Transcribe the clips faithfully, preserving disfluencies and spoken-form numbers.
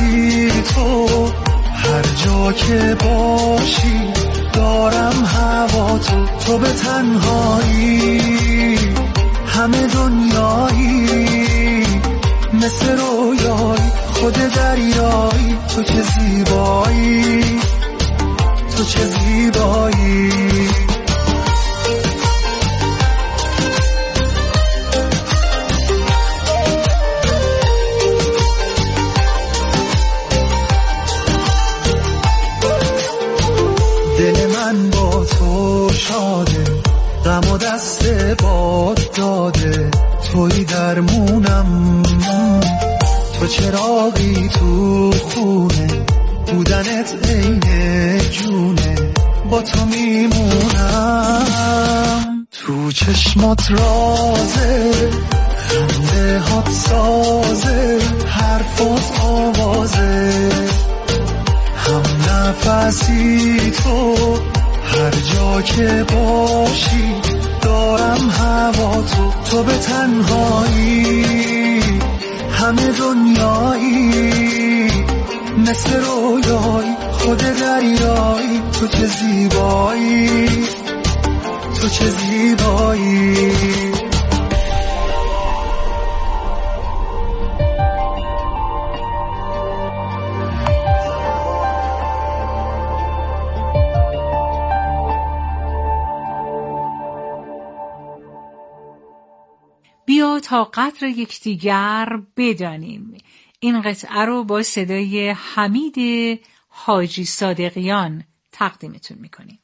نفسی تو، هر جا که باشی دارم هوا تو، تو به تنهایی همه دنیایی، مثل رویایی خود دریایی، تو چه زیبایی، تو چه زیبایی. دل من با تو شاده، غم و دست باد داده، توی درمونم، تو چراغی تو خونه، بودنت عین جونه، با تو میمونم. تو چشمات رازه، خنده هات سازه، حرفات آوازه، هم نفسی تو، هر جا که باشی دارم هوا تو، تو به تنهایی همه دنیایی، مثل رویایی خود دریایی، تو چه زیبایی، تو چه زیبایی. بیا تا قدر یکدیگر بدانیم. این قطعه رو با صدای حمید حاجی صادقیان تقدیمتون میکنیم.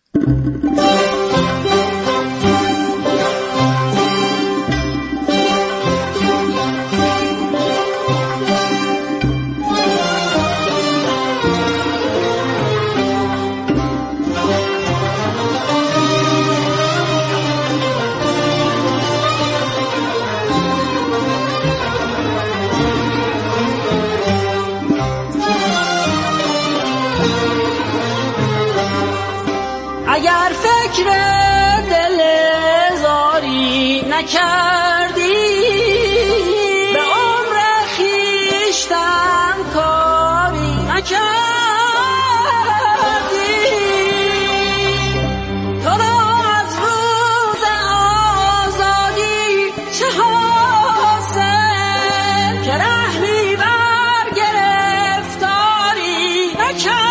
اگر فکر دل زاری نکردی، به عمر خویشتن کاری نکردی، تو را از روز آزادی چه حاصل که رحمی بر گرفتاری نکردی.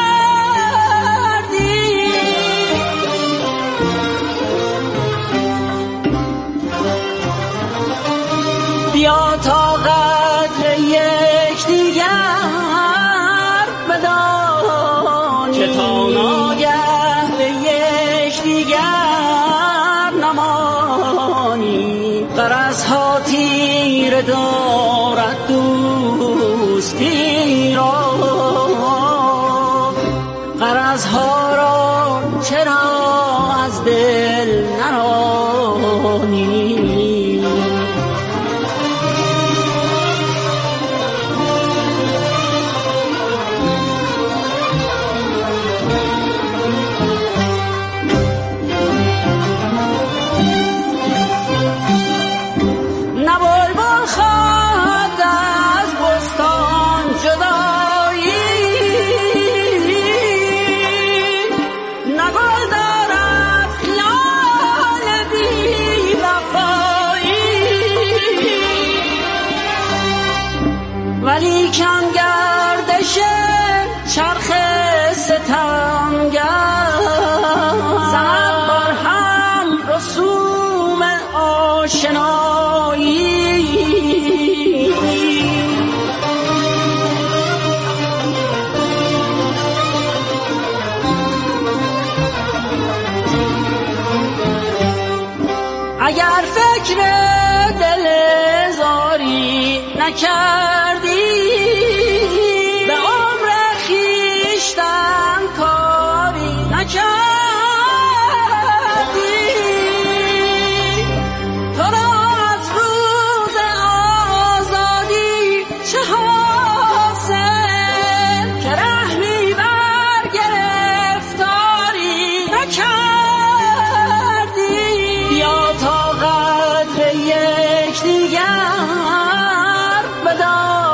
بیا تا قدر یکدیگر بدانیم، که تا ناگه به یکدیگر نمانیم. غرضها تیره دارد دوستی را، غرضها را چرا از دل نرانیم. ولی کم گردش چرخ ستمگر، زد بر هم رسوم آشنایی. اگر فکر دل زاری نکردی، به عمر خویشتن کاری نکردی، تو را از روز آزادی چه حاصل که رحمی بر گرفتاری نکردی. بیا تا قدر یکدیگر بدانیم،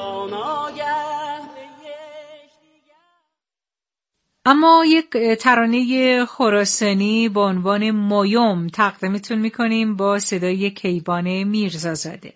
اما یک ترانه خراسانی با عنوان مویوم تقدیمتون میکنیم با صدای کیوان میرزازاده.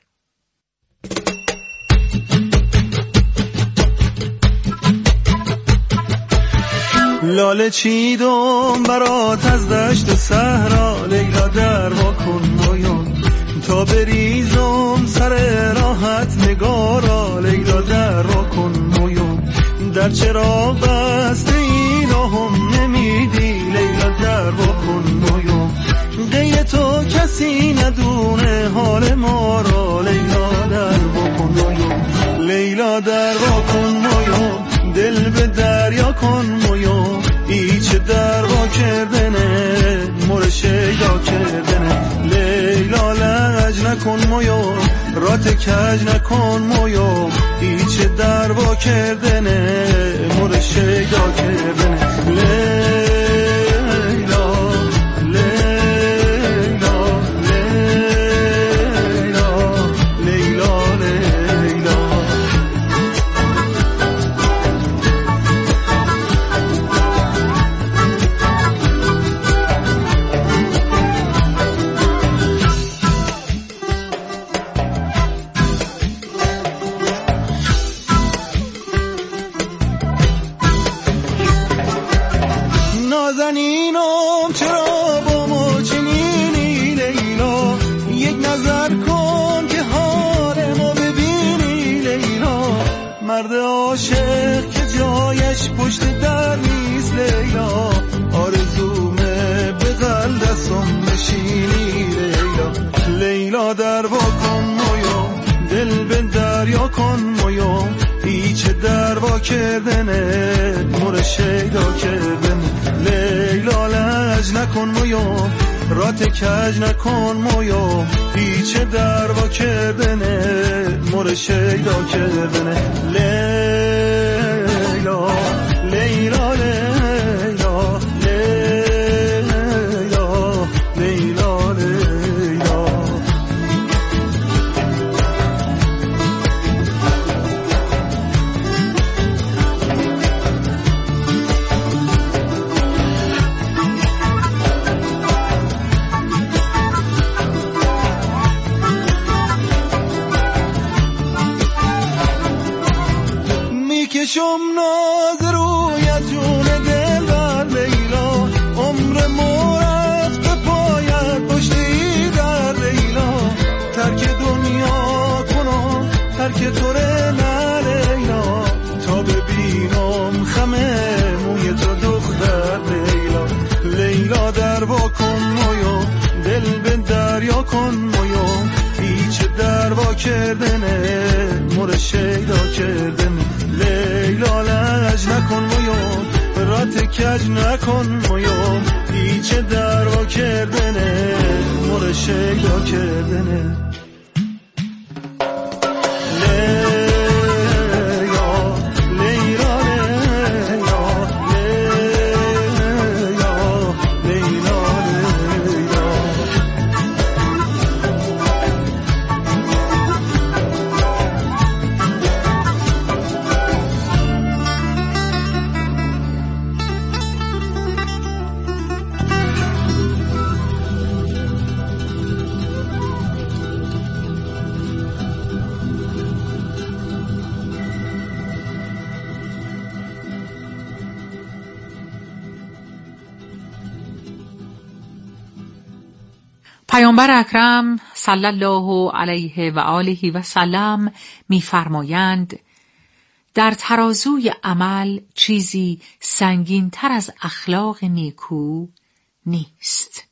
لاله چیدم برات از دشت صحرا، لیلا در وا کن مویوم تا بریزم سر راحت نگارا، لیلا در وا کن مویوم در چراغ بسته این هم نمیدی، لیلا در وا کن مویوم غیر تو کسی ندونه حال ما را، لیلا در وا کن مویوم لیلا در وا کن مویوم دل به دریا کن مویوم ایچه در وا کردنه مور شیدا کردنه، لیلا لج نکن مویوم رات کج نکن مویوم ایچه در وا کردنه مور شیدا کردنه، لیلا نازنینم چرا با ما چنینی، لیلا یک نظر کن که حال ما ببینی، لیلا مرد عاشق که جایش پشت در نیست، لیلا آرزومه به قلب دستم بشینی، لیلا لیلا در وا کن مویوم دل به دریا کن مویوم ایچه در وا کردنه مور شیدا کردنه، لیلا لج نکن مویوم رات کج نکن مویوم ایچه در وا کردنه مور شیدا کردنه، لیلا لیلا لیلا لیلا لیلا لیلا میکشم ناز رویت جون دل در، لیلا عمر مورت به پایت پشتی در، لیلا ترک دنیا کنم ترک توره نه، لیلا تا ببینم خمه موی تو دختر، لیلا لیلا در وا کن مویوم دل به دریا کن مویوم ایچه در وا کردنه مور شیدا کردنه، لیلا لج نکن مویوم رات کج نکن مویوم ایچه در وا کردنه مور شیدا کردنه، پیامبر اکرم صلی الله علیه و آله و سلم می‌فرمایند در ترازوی عمل چیزی سنگین تر از اخلاق نیکو نیست.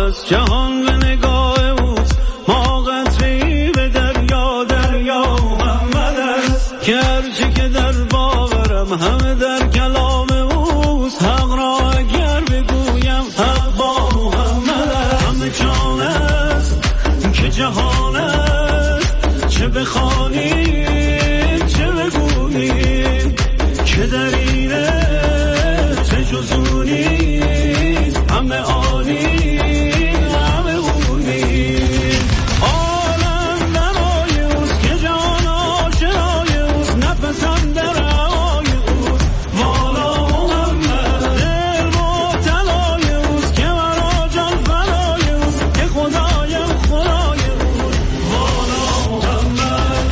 است جهان به نگاه اوست ما قطره‌ای به دریا دریا محمد است که هرچه که در باورم همه در کلام اوست حق را اگر بگویم حق با محمد است همه جان است که جهان است چه بخوانی چه بگویی که در اینه چه جزونی همه آنی همه اونی عالم نمای اوست که جان آشنای اوست نفسم در هوای اوست والا محمد دل مبتلای اوست که مرا جان فدای اوست که خدایم خدای اوست والا محمد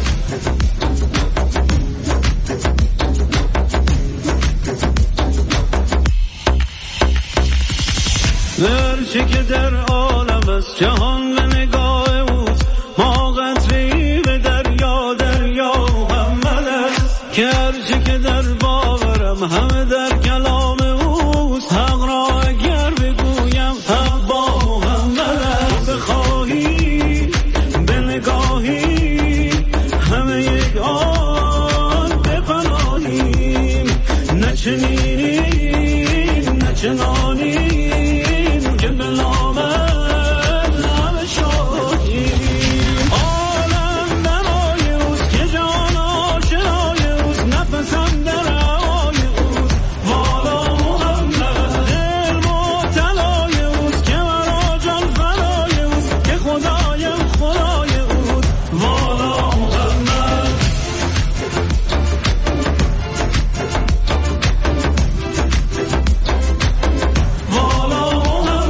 هرچه که در عالم است جهان به نگاه اوست ما قطره‌ای به دریا دریا محمد است که هرچه که در باورم همه در کلام اوست حق را اگر بگویم حق با محمد است بخواهی به نگاهی همه یک آن بپناهیم نه چنینیم نه چنانیم که بلامد همه شاهیم عالم نمای اوست که جان آشنای اوست نفسم در هوای اوست والا محمد دل مبتلای اوست که مرا جان فدای اوست که خدایم خدای اوست والا محمد والا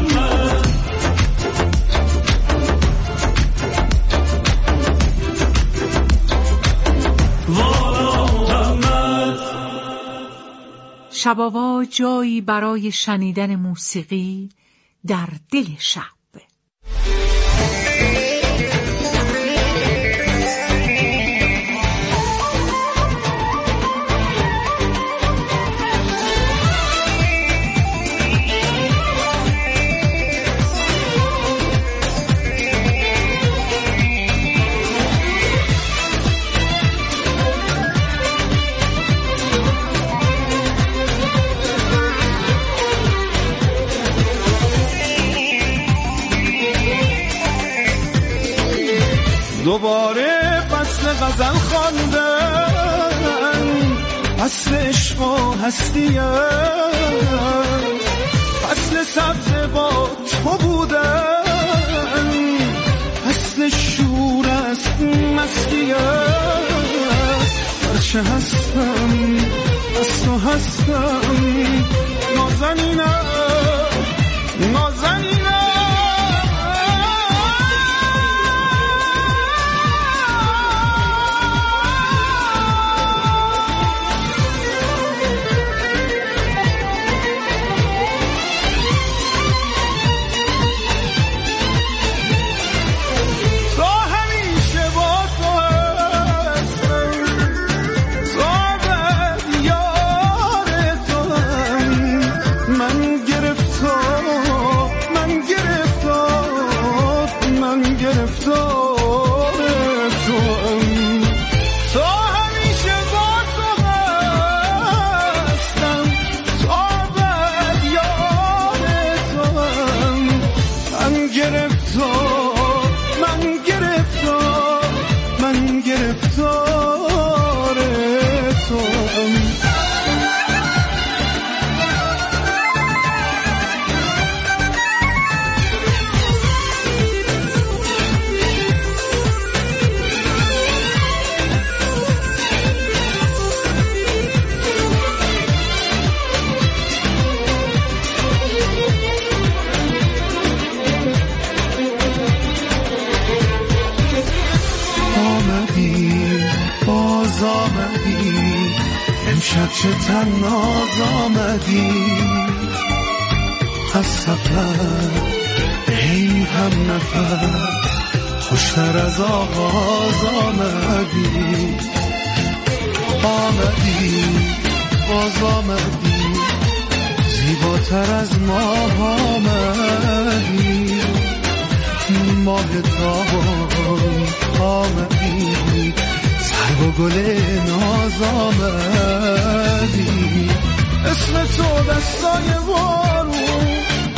شب‌آوا جایی برای شنیدن موسیقی در دل شب. دوباره فصل غزل خواندن فصل عشق و هستیه فصل سبز با تو بودن فصل شور است مسکیه هرچه هستم از تو هستم نازنینه نازنینه امشب چه تناز آمدی از سفر ای هم نفر خوشتر از آغاز آمدی آمدی باز آمدی زیبا زیباتر از ماه آمدی، ماه تابان آمدی، سر و گل ناز آمدی. اسم تو دستای بارون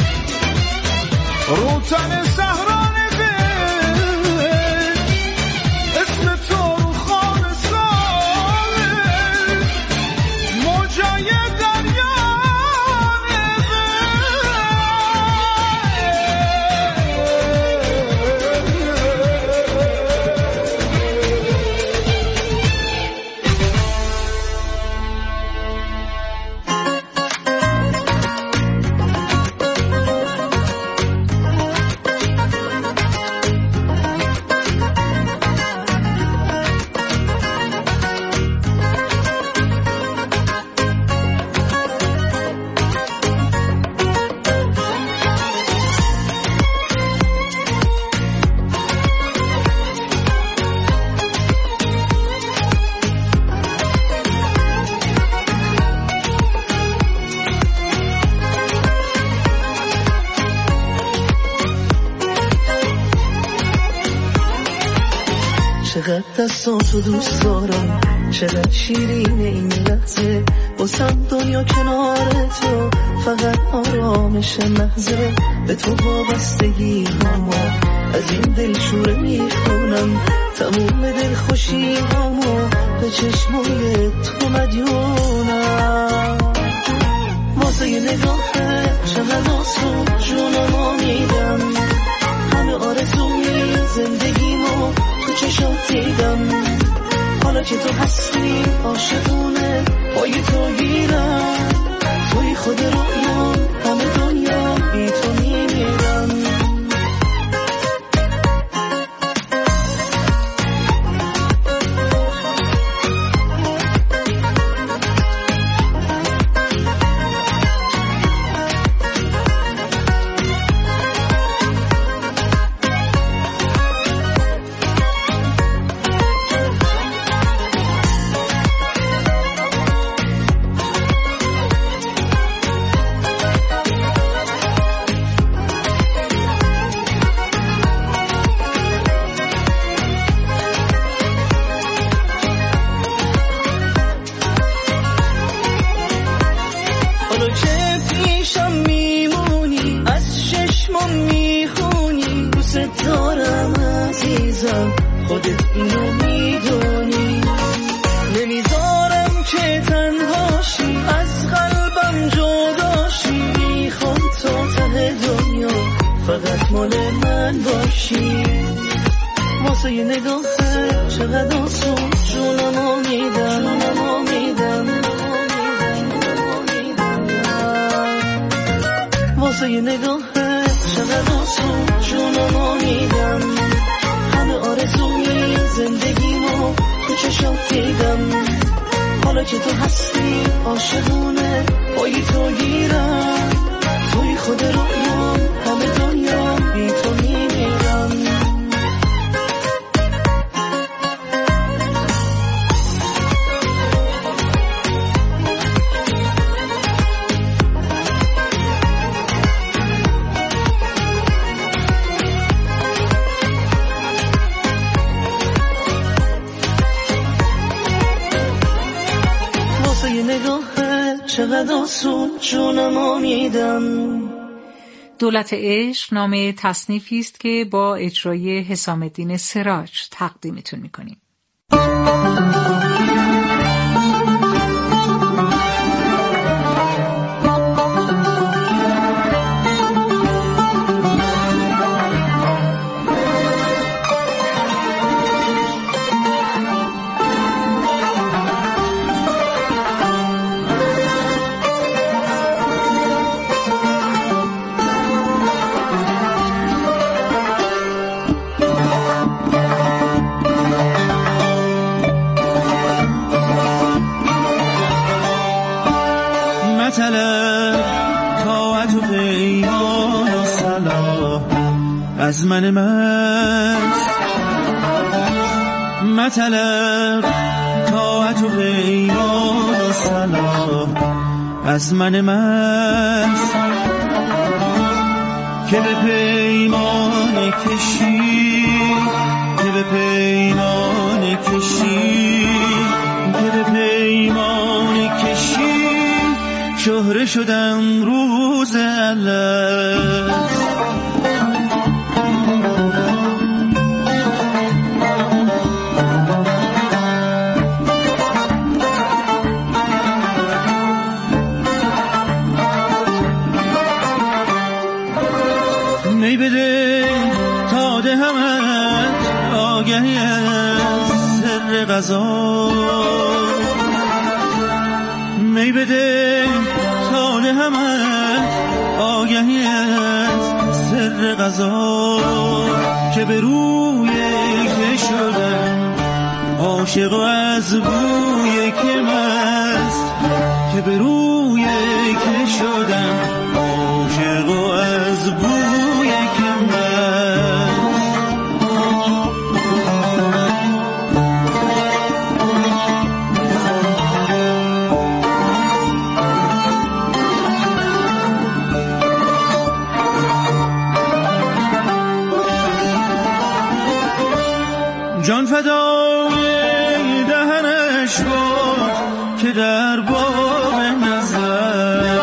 رو تن صحرا نوشت، اسم تو رو خان ساله موجای دریا چقدر دستاتو دوست دارم، چقدر شیرین این لحظه، باسم دنیا کنار تو فقط آرامش محضه. به تو وابستگی هامو از این دلشوره میخونم، تموم دل خوشی هامو به چشمای تو مدیونم. واسه یه نگاهه چقدر آسون جونمو میدم، همه آرزوی زندگیمو تو چشات دیدم. حالا که تو هستی عاشقونه پای تو گیرم، توی خود رویام همه دنیا بی تو میمیرم. خودت اینو میدونی، نمیذارم که تنهاشی، از قلبم جداشی. میخوام تا ته دنیا فقط مال من باشی. واسه یه نگاهه چقدر آسون جونمو میدم، جونمو میدم. واسه یه نگاهه چقدر آسون جونمو میدم، همه آرزوی زندگیمو تو چشات دیدم. حالا که تو هستی عاشقونه پای تو گیرم، توی خود رویام همه دنیا بی تو میمیرم. چقدر آسون جونمو میدم. دولت عشق نام تصنیفی است که با اجرای حسام الدین سراج تقدیمتون میکنیم. از من مست مطلب طاعت و پیمان و صلاح، از من مست که به پیمان کشی که به پیمان کشی که به پیمان کشی شهره شدم روز الست. می بده تا دهمت آگهی از سر غذا، می بده تا دهمت آگهی از سر غذا که به روی که شدم عاشق و از بوی که مست، که به روی که شدم عاشق و از بوی که مست. جان فدای دهنش بود که در باب نظر،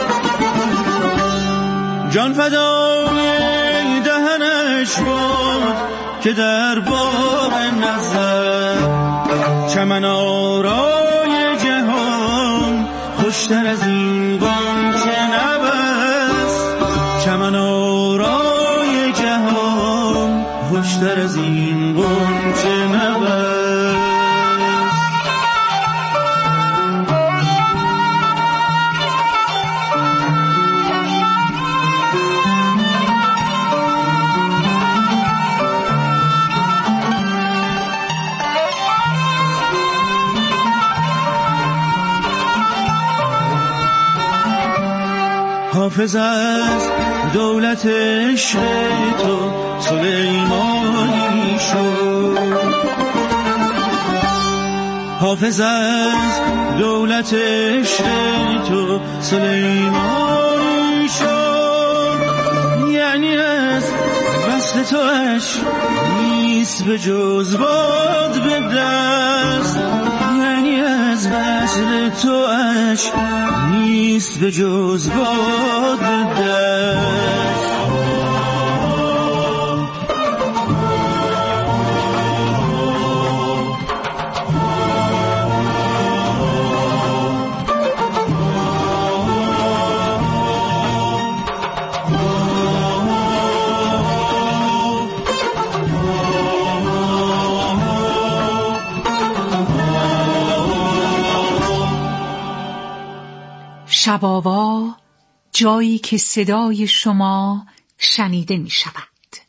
جان فدای دهنش بود که در باب نظر. چمن آرای جهان خوشتر از این غنچه نبست، چمن آرای جهان خوشتر از این غنچه نبست. حافظ از دولت عشق تو سلیمانی شد، حافظ از دولت عشق تو سلیمانی شد. یعنی از وصل تو اش نیست به جز باد به دست، یعنی از وصل تو اش نیست به جز باد به دست. شب‌آوا، جایی که صدای شما شنیده می شود.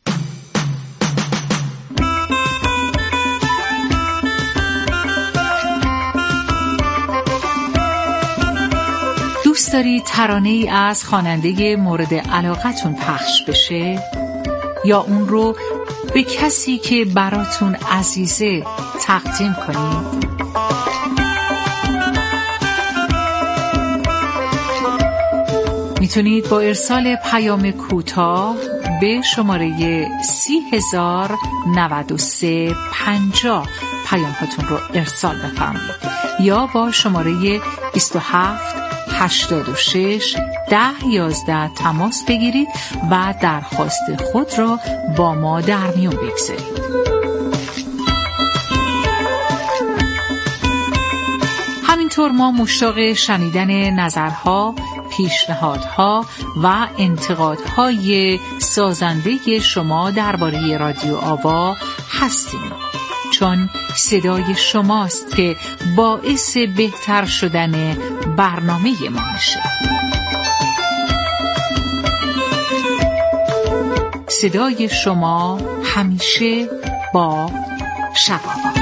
دوست دارید ترانه‌ای از خواننده مورد علاقتون پخش بشه یا اون رو به کسی که براتون عزیزه تقدیم کنید؟ میتونید با ارسال پیام کوتاه به شماره سی هزار نود و سه پنجاه پیام‌هاتون رو ارسال بفرمایید یا با شماره بیست و هفت هشتاد و شش ده یازده تماس بگیرید و درخواست خود را با ما در میون بگذارید. همینطور ما مشتاق شنیدن نظرها، پیشنهادها و انتقادهای سازنده شما درباره رادیو آوا هستیم، چون صدای شماست که باعث بهتر شدن برنامه ما میشه. صدای شما همیشه با شب‌آوا.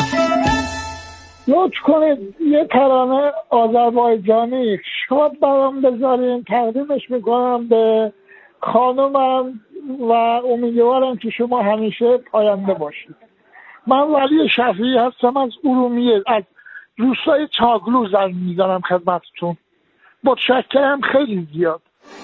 لطف کنید یه ترانه آذربایجانی شاد برام بذارین، تقدیمش میکنم به خانومم و امیدوارم که شما همیشه پاینده باشید. من ولی شفیعی هستم از ارومیه، از روستای چاگلو زنگ میزنم خدمتتون. متشکرم خیلی زیاد.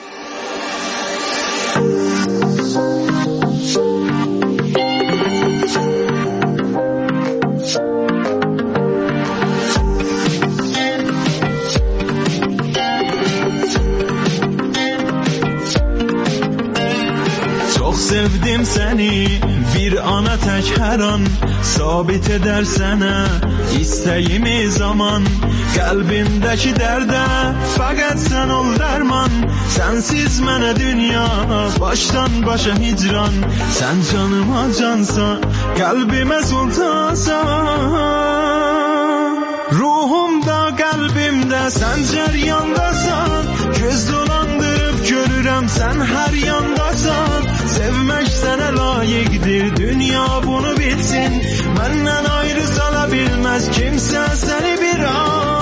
Çok sevdim seni bir ana tek her an, sabit edersene isteğimi zaman. Kalbimdeki derde fakat sen ol derman. Sensiz mene dünya baştan başa hicran. Sen canıma cansan, kalbime sultansan. Ruhumda kalbimde sen ceryandasan. Göz dolandırıp görürəm sen her yandasan. Sevmek sana layıktır, dünya bunu bilsin. Benden ayrı salabilmez kimse seni bir an.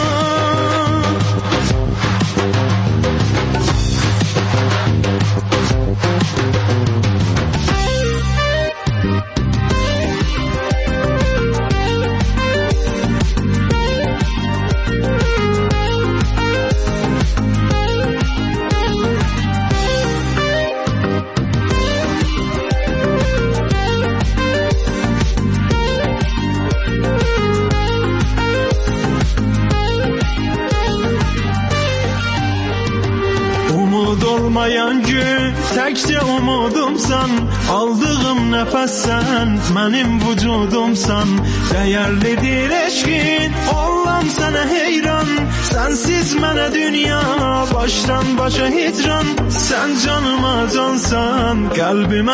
Olmayan gün təkcə umudumsan, aldığım nəfəs sən mənim vücudumsan. Dəyərlidir eşqin, ollam sənə heyran. Sənsiz mənə dünya başdan başa hicran. Sən canıma cansan, qəlbimə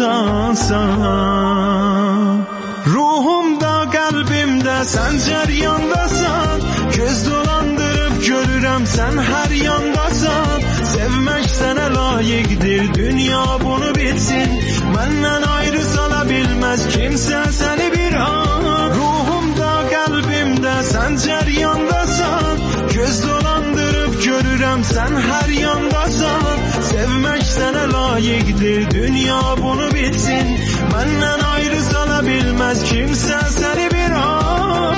sultansan. Ruhumda qəlbimdə sən cəryandasan. Göz dolandırıb görürəm sən hər yandasan. Sevmek sana layıktır, dünya bunu bilsin. Benden ayrı salabilmez kimse seni bir an. Ruhumda kalbimde sen ceryandasan. Göz dolandırıp görürəm sen her yandasan. Sevmek sana layıktır, dünya bunu bilsin. Benden ayrı salabilmez kimse seni bir an.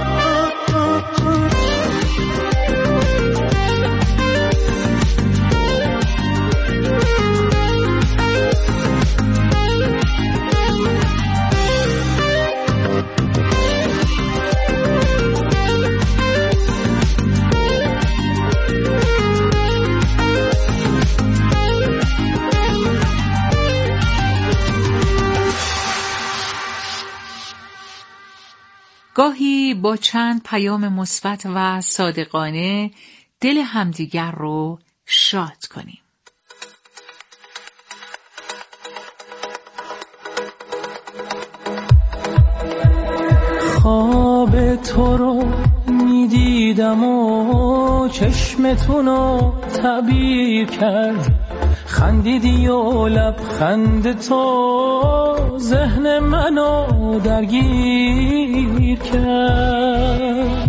گاهی با چند پیام مثبت و صادقانه دل همدیگر رو شاد کنیم. خواب تو رو میدیدم و چشمتونو تعبیر کرد. خندیدی و لبخند تو ذهن منو درگیر کرد.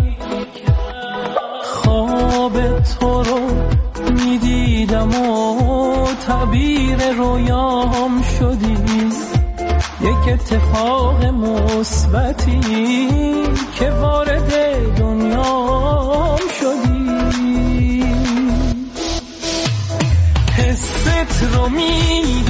خواب تو رو میدیدم و تعبیر رویام شدی. یک اتفاق مثبتی که وارد دنیام شدی. حست رو می